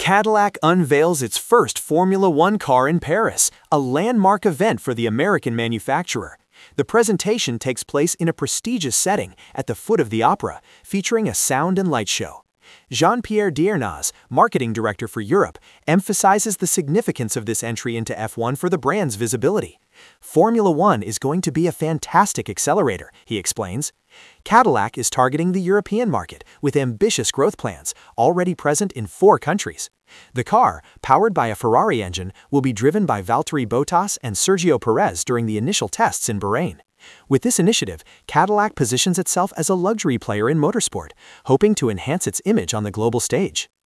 Cadillac unveils its first Formula One car in Paris, a landmark event for the American manufacturer. The presentation takes place in a prestigious setting at the foot of the Opera, featuring a sound and light show. Jean-Pierre Diernaz, marketing director for Europe, emphasizes the significance of this entry into F1 for the brand's visibility. Formula One is going to be a fantastic accelerator, he explains. Cadillac is targeting the European market with ambitious growth plans, already present in 4 countries. The car, powered by a Ferrari engine, will be driven by Valtteri Bottas and Sergio Perez during the initial tests in Bahrain. With this initiative, Cadillac positions itself as a luxury player in motorsport, hoping to enhance its image on the global stage.